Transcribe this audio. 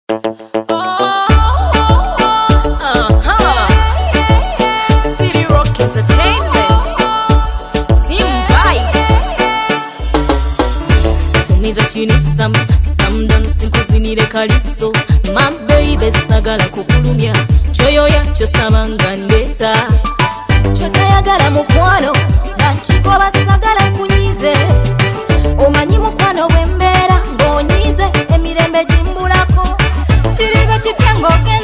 City Rock Entertainment, Team Vibes. Tell me that you need some dancing cause you need a calypso. My baby sagala kukulumya choyo ya chosabanga ndeta chotayagala mukwano nanchikoba sagala kunyize omanyi mukwano wembera ngonyize emirembe jimbulako chiriba chityango